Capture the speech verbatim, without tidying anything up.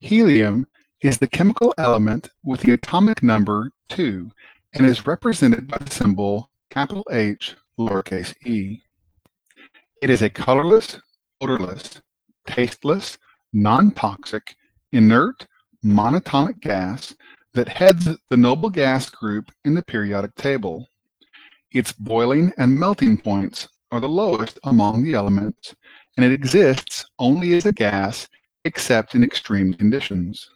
Helium is the chemical element with the atomic number two and is represented by the symbol capital H, lowercase e. It is a colorless, odorless, tasteless, non-toxic, inert, monatomic gas that heads the noble gas group in the periodic table. Its boiling and melting points are the lowest among the elements, and it exists only as a gas except in extreme conditions.